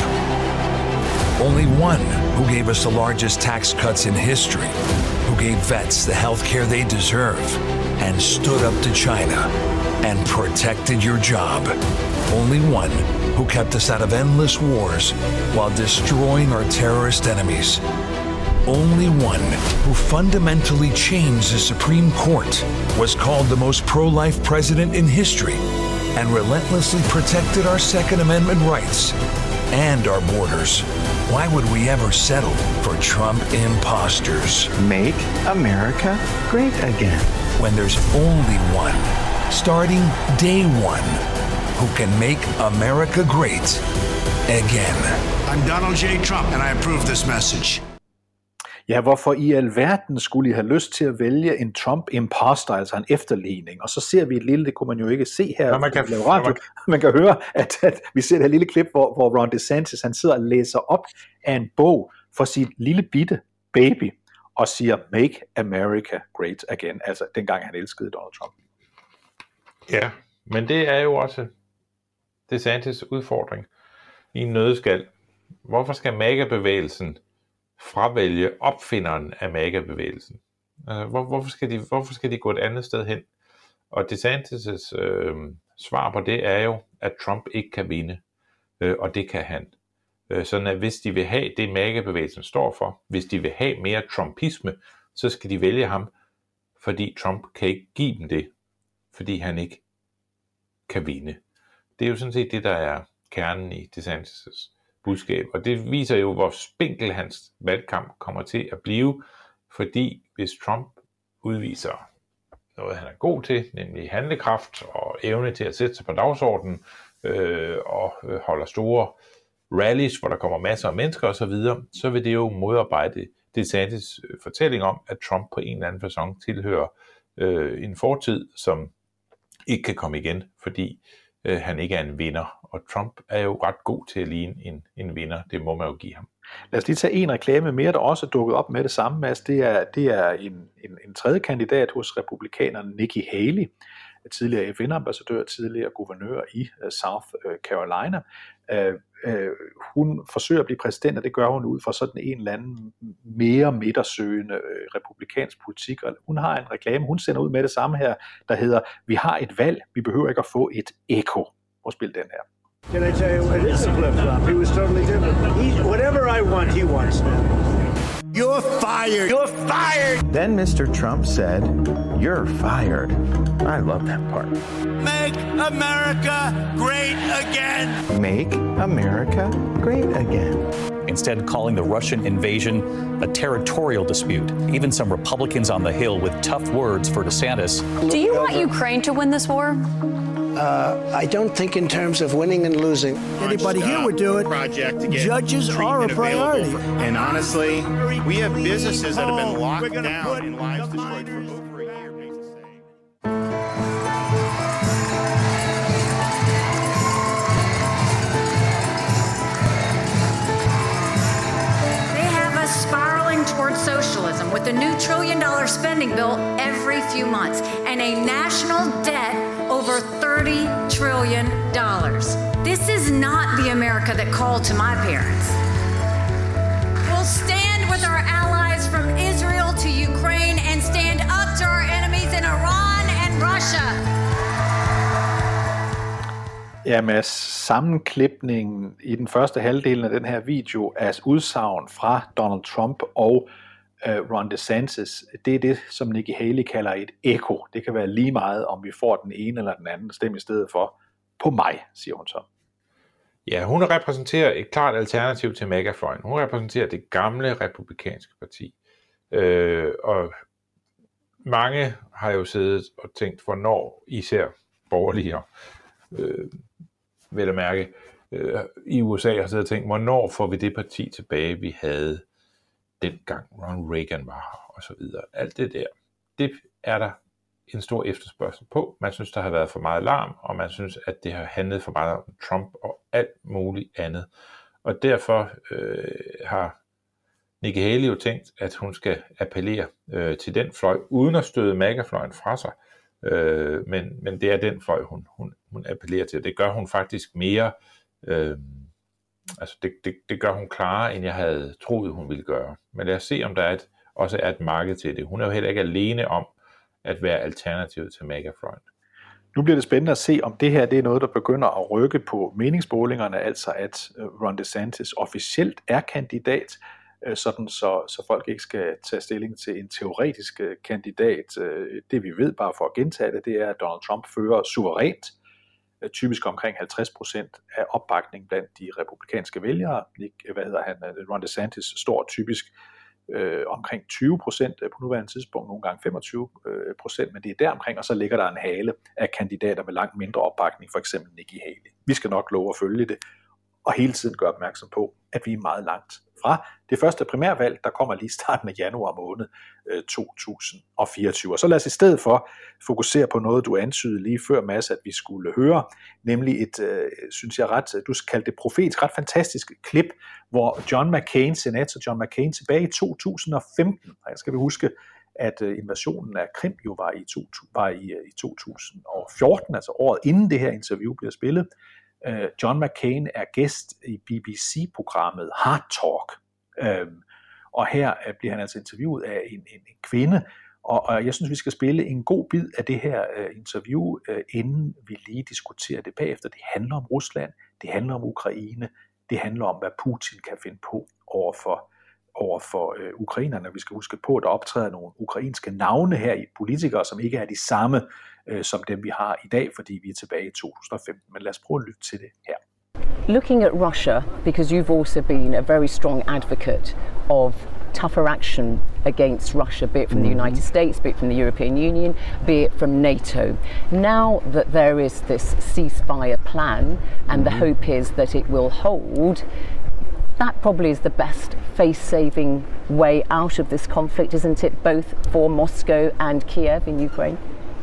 Only one who gave us the largest tax cuts in history, who gave vets the health care they deserve, and stood up to China and protected your job. Only one who kept us out of endless wars while destroying our terrorist enemies. Only one who fundamentally changed the Supreme Court, was called the most pro-life president in history, and relentlessly protected our Second Amendment rights and our borders. Why would we ever settle for Trump imposters? Make America great again. When there's only one, starting day one, who can make America great again. I'm Donald J. Trump, and I approve this message. Ja, hvorfor i alverden skulle I have lyst til at vælge en Trump-imposter, altså en efterligning? Og så ser vi et lille, det kunne man jo ikke se her, ja, man, kan, radio. Man, kan. man kan høre, at, at vi ser det her lille klip, hvor, hvor Ron DeSantis, han sidder og læser op af en bog for sit lille bitte baby, og siger, Make America Great Again, altså dengang han elskede Donald Trump. Ja, men det er jo også DeSantis udfordring i en nøddeskal. Hvorfor skal MAGA-bevægelsen fravælge opfinderen af MAGA-bevægelsen? Altså, hvor, hvorfor, skal de, hvorfor skal de gå et andet sted hen? Og DeSantis' øh, svar på det er jo, at Trump ikke kan vinde, øh, og det kan han. Øh, sådan at hvis de vil have det, MAGA-bevægelsen står for, hvis de vil have mere trumpisme, så skal de vælge ham, fordi Trump kan ikke give dem det, fordi han ikke kan vinde. Det er jo sådan set det, der er kernen i DeSantis' budskab, og det viser jo, hvor spinkel hans valgkamp kommer til at blive, fordi hvis Trump udviser noget, han er god til, nemlig handlekraft og evne til at sætte sig på dagsordenen, øh, og holder store rallies, hvor der kommer masser af mennesker osv., så vil det jo modarbejde DeSantis fortælling om, at Trump på en eller anden facon tilhører øh, en fortid, som ikke kan komme igen, fordi øh, han ikke er en vinder. Og Trump er jo ret god til at ligne en, en vinder. Det må man jo give ham. Lad os lige tage en reklame mere, der også er dukket op med det samme, Mads. Det er, det er en, en, en tredje kandidat hos republikaneren, Nikki Haley, tidligere F N-ambassadør, tidligere guvernør i uh, South Carolina. Uh, uh, hun forsøger at blive præsident, og det gør hun ud fra sådan en eller anden mere midtersøgende uh, republikansk politik. Og hun har en reklame, hun sender ud med det samme her, der hedder, vi har et valg, vi behøver ikke at få et ekko. Prøv at spille den her. Can I tell you, it is a flip-flop. He was totally different. He, whatever I want, he wants now. You're fired. You're fired. Then Mister Trump said, "You're fired." I love that part. Make America great again. Make America great again. Instead, calling the Russian invasion a territorial dispute. Even some Republicans on the Hill with tough words for DeSantis. Do you want Ukraine to win this war? Uh, I don't think in terms of winning and losing. Anybody here would do it. Judges are a priority. And honestly, we have businesses that have been locked down and lives destroyed for over a year. Makes us say. They have us spiraling towards socialism with a new trillion dollar spending bill every few months and a national debt over thirty trillion dollars. This is not the America that called to my parents. We'll stand with our allies from Israel to Ukraine and stand up to our enemies in Iran and Russia. Ja, Mads, sammenklipningen i den første halvdel af den her video af udsagn fra Donald Trump og uh, Ron DeSantis, det er det, som Nikki Haley kalder et ekko. Det kan være lige meget, om vi får den ene eller den anden stemme i stedet for på mig, siger hun så. Ja, hun repræsenterer et klart alternativ til MAGA-fløjen. Hun repræsenterer det gamle republikanske parti. Øh, og mange har jo siddet og tænkt, hvornår især borgerlige, øh, vel at mærke, øh, i U S A har siddet og tænkt, hvornår får vi det parti tilbage, vi havde dengang Ronald Reagan var her, og så videre. Alt det der, det er der en stor efterspørgsel på. Man synes, der har været for meget larm, og man synes, at det har handlet for meget om Trump og alt muligt andet. Og derfor øh, har Nikki Haley jo tænkt, at hun skal appellere øh, til den fløj, uden at støde MAGA-fløjen fra sig. Øh, men, men det er den fløj, hun, hun, hun appellerer til. Det gør hun faktisk mere, øh, altså det, det, det gør hun klarere, end jeg havde troet, hun ville gøre. Men lad os se, om der er et, også er et marked til det. Hun er jo heller ikke alene om at være alternativet til MAGA-fløjen. Nu bliver det spændende at se, om det her det er noget, der begynder at rykke på meningsmålingerne, altså at Ron DeSantis officielt er kandidat, sådan så, så folk ikke skal tage stilling til en teoretisk kandidat. Det vi ved, bare for at gentage det, det er, at Donald Trump fører suverænt, typisk omkring halvtreds procent af opbakning blandt de republikanske vælgere. Hvad hedder han? Ron DeSantis står typisk øh, omkring tyve procent på nuværende tidspunkt, nogle gange femogtyve procent, men det er der omkring, og så ligger der en hale af kandidater med langt mindre opbakning, for eksempel Nikki Haley. Vi skal nok love at følge det, og hele tiden gøre opmærksom på, at vi er meget langt fra det første primærvalg, der kommer lige i starten af januar måned øh, to tusind og fireogtyve. Og så lad os i stedet for fokusere på noget, du antydede lige før, Mads, at vi skulle høre, nemlig et, øh, synes jeg ret, du kaldte det profetisk, ret fantastisk klip, hvor John McCain, senator John McCain, tilbage i to tusind og femten, her skal vi huske, at øh, invasionen af Krim jo var i, to, var i, øh, i to tusind og fjorten, altså året inden det her interview bliver spillet. John McCain er gæst i B B C-programmet Hard Talk, øhm, og her bliver han altså interviewet af en, en, en kvinde, og, og jeg synes, vi skal spille en god bid af det her uh, interview, uh, inden vi lige diskuterer det bagefter. Det handler om Rusland, det handler om Ukraine, det handler om, hvad Putin kan finde på overfor over for øh, ukrainerne. Vi skal huske på, at der optræder nogle ukrainske navne her i politikere, som ikke er de samme øh, som dem, vi har i dag, fordi vi er tilbage i to tusind og femten. Men lad os prøve at lytte til det her. Looking at Russia, because you've also been a very strong advocate of tougher action against Russia, be it from the United States, be it from the European Union, be it from NATO. Now that there is this ceasefire plan, and the hope is that it will hold, that probably is the best face-saving way out of this conflict, isn't it, both for Moscow and Kiev in Ukraine?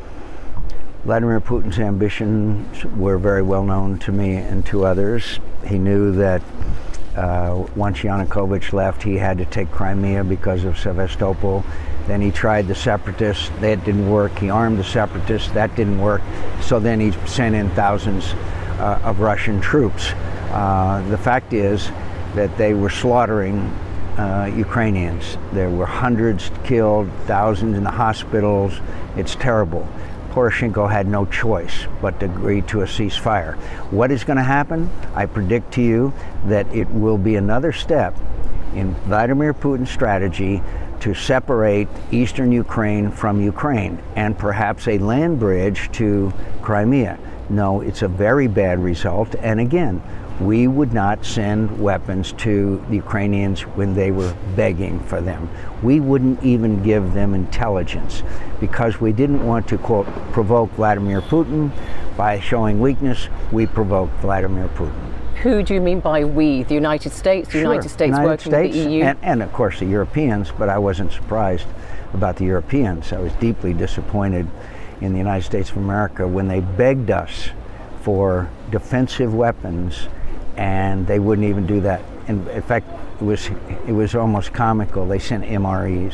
Vladimir Putin's ambitions were very well known to me and to others. He knew that uh, once Yanukovych left, he had to take Crimea because of Sevastopol. Then he tried the separatists, that didn't work. He armed the separatists, that didn't work. So then he sent in thousands uh, of Russian troops. Uh, the fact is that they were slaughtering uh, Ukrainians. There were hundreds killed, thousands in the hospitals. It's terrible. Poroshenko had no choice but to agree to a ceasefire. What is going to happen? I predict to you that it will be another step in Vladimir Putin's strategy to separate eastern Ukraine from Ukraine and perhaps a land bridge to Crimea. No, it's a very bad result. And again, we would not send weapons to the Ukrainians when they were begging for them. We wouldn't even give them intelligence because we didn't want to, quote, provoke Vladimir Putin. By showing weakness, we provoked Vladimir Putin. Who do you mean by we? The United States? The Sure. United States United working States, with the E U? And, and of course the Europeans, but I wasn't surprised about the Europeans. I was deeply disappointed in the United States of America when they begged us for defensive weapons, and they wouldn't even do that. In, in fact, it was it was almost comical. They sent M R Es.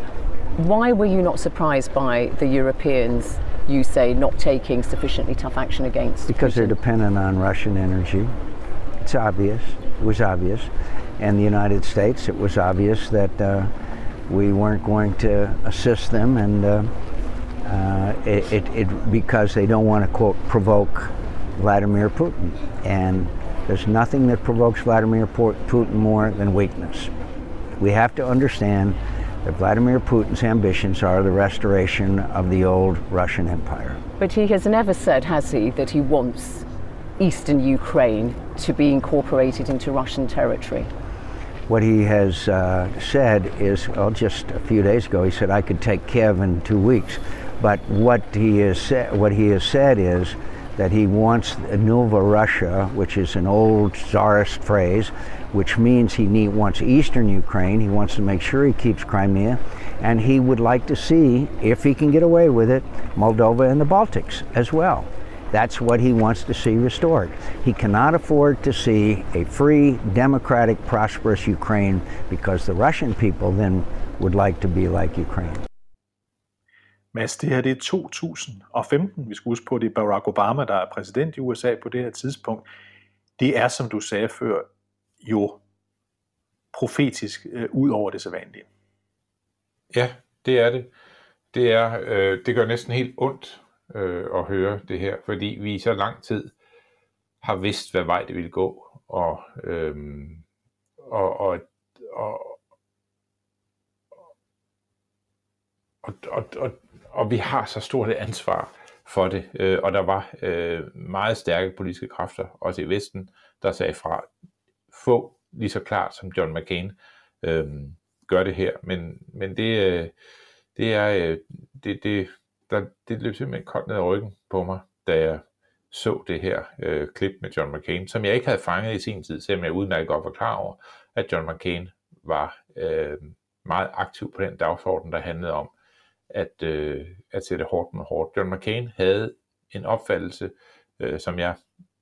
Why were you not surprised by the Europeans, you say, not taking sufficiently tough action against Because Putin? they're dependent on Russian energy. It's obvious. It was obvious. And the United States, it was obvious that uh, we weren't going to assist them, and uh, uh, it, it, it because they don't want to, quote, provoke Vladimir Putin. And there's nothing that provokes Vladimir Putin more than weakness. We have to understand that Vladimir Putin's ambitions are the restoration of the old Russian Empire. But he has never said, has he, that he wants eastern Ukraine to be incorporated into Russian territory? What he has uh, said is, well, just a few days ago, he said, I could take Kiev in two weeks. But what he has said, what he has said is that he wants a Nova Russia, which is an old Tsarist phrase, which means he need, wants eastern Ukraine. He wants to make sure he keeps Crimea, and he would like to see, if he can get away with it, Moldova and the Baltics as well. That's what he wants to see restored. He cannot afford to see a free, democratic, prosperous Ukraine, because the Russian people then would like to be like Ukraine. Mads, det her det er to tusind og femten. Vi skal huske på, det er Barack Obama, der er præsident i U S A på det her tidspunkt. Det er, som du sagde før, jo profetisk øh, ud over det sædvanlige. Ja, det er det. Det, er, øh, det gør næsten helt ondt øh, at høre det her, fordi vi i så lang tid har vidst, hvad vej det ville gå, og, øh, og, og, og, og, og, og, og vi har så stort et ansvar for det, øh, og der var øh, meget stærke politiske kræfter, også i Vesten, der sagde fra, få lige så klart som John McCain øh, gør det her, men, men det, øh, det er, øh, det, det, der, det løb simpelthen koldt ned ad ryggen på mig, da jeg så det her øh, klip med John McCain, som jeg ikke havde fanget i sin tid, selvom jeg udmærket godt var klar over, at John McCain var øh, meget aktiv på den dagsorden, der handlede om at, øh, at sætte hårdt med hårdt. John McCain havde en opfattelse, øh, som jeg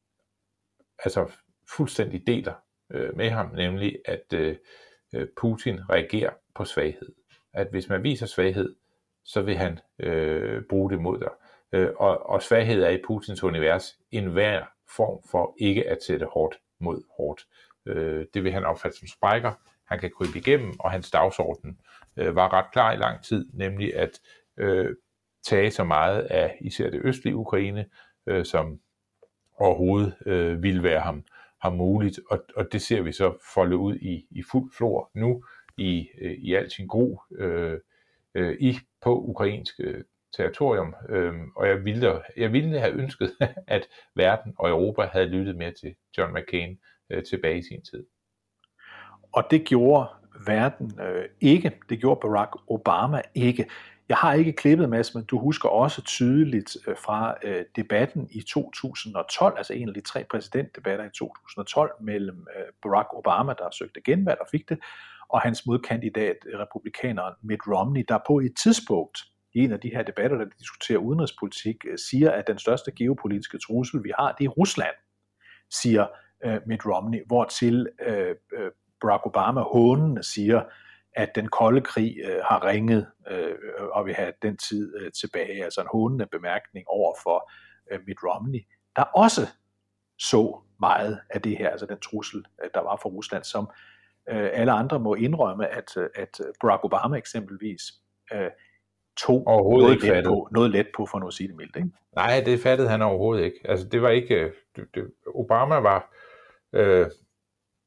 altså fuldstændig deler øh, med ham, nemlig at øh, Putin reagerer på svaghed. At hvis man viser svaghed, så vil han øh, bruge det mod dig. Øh, og, og svaghed er i Putins univers enhver form for ikke at sætte hårdt mod hårdt. Øh, det vil han opfatte som sprækker. Han kan krybe igennem, og hans dagsorden øh, var ret klar i lang tid, nemlig at øh, tage så meget af især det østlige Ukraine, øh, som overhovedet øh, ville være ham, ham muligt. Og, og det ser vi så folde ud i, i fuld flor nu, i, øh, i al sin gru, øh, øh, i på ukrainsk øh, territorium. Øh, og jeg ville, jeg ville have ønsket, at verden og Europa havde lyttet mere til John McCain øh, tilbage i sin tid. Og det gjorde verden øh, ikke. Det gjorde Barack Obama ikke. Jeg har ikke klippet, Mads, men du husker også tydeligt øh, fra øh, debatten i to tusind og tolv, altså en af de tre præsidentdebatter i to tusind og tolv, mellem øh, Barack Obama, der søgte genvalg og fik det, og hans modkandidat, republikaneren Mitt Romney, der på et tidspunkt i en af de her debatter, der diskuterer udenrigspolitik, øh, siger, at den største geopolitiske trussel, vi har, det er Rusland, siger øh, Mitt Romney, hvortil øh, øh, Barack Obama hånende siger, at den kolde krig øh, har ringet, øh, og vi har den tid øh, tilbage, altså en hånende bemærkning over for øh, Mitt Romney, der også så meget af det her, altså den trussel, øh, der var for Rusland, som øh, alle andre må indrømme, at, at Barack Obama eksempelvis øh, tog noget let, på, noget let på, for nu at sige det mildt, ikke? Nej, det fattede han overhovedet ikke. Altså det var ikke, det, det, Obama var, øh,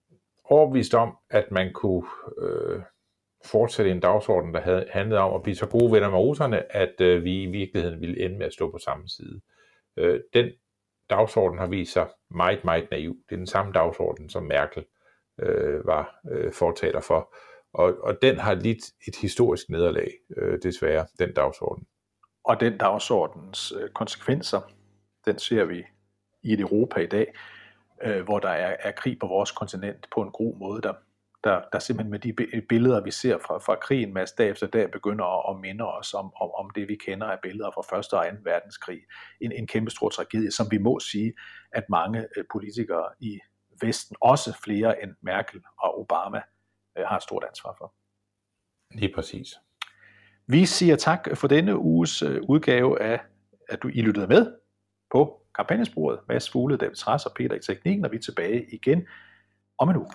overbevist om, at man kunne øh, fortsætte en dagsorden, der havde handlet om at blive så gode venner med russerne, at øh, vi i virkeligheden ville ende med at stå på samme side. Øh, den dagsorden har vist sig meget, meget naiv. Det er den samme dagsorden, som Merkel øh, var øh, fortaler for. Og, og den har lidt et historisk nederlag, øh, desværre, den dagsorden. Og den dagsordens øh, konsekvenser, den ser vi i et Europa i dag, øh, hvor der er, er krig på vores kontinent på en grov måde, der, der, der simpelthen med de billeder, vi ser fra, fra krigen, Mads, dag efter dag begynder at, at minde os om, om, om det, vi kender af billeder fra første og anden verdenskrig. En, en kæmpe stor tragedie, som vi må sige, at mange øh, politikere i Vesten, også flere end Merkel og Obama, øh, har et stort ansvar for. Lige præcis. Vi siger tak for denne uges øh, udgave af, at du I lyttede med på Kampagnesporet. Mads Fuglede, David Trads og Peter i teknikken, og vi er tilbage igen om en uge.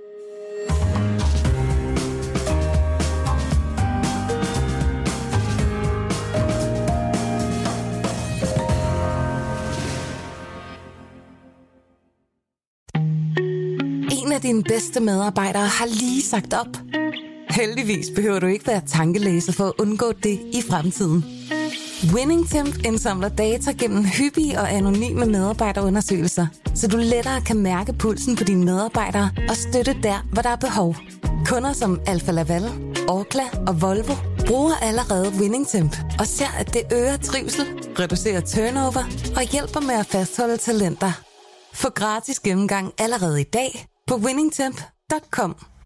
En af dine bedste medarbejdere har lige sagt op. Heldigvis behøver du ikke være tankelæser for at undgå det i fremtiden. WinningTemp indsamler data gennem hyppige og anonyme medarbejderundersøgelser, så du lettere kan mærke pulsen på dine medarbejdere og støtte der, hvor der er behov. Kunder som Alfa Laval, Orkla og Volvo bruger allerede WinningTemp og ser, at det øger trivsel, reducerer turnover og hjælper med at fastholde talenter. Få gratis gennemgang allerede i dag på winningtemp punktum com.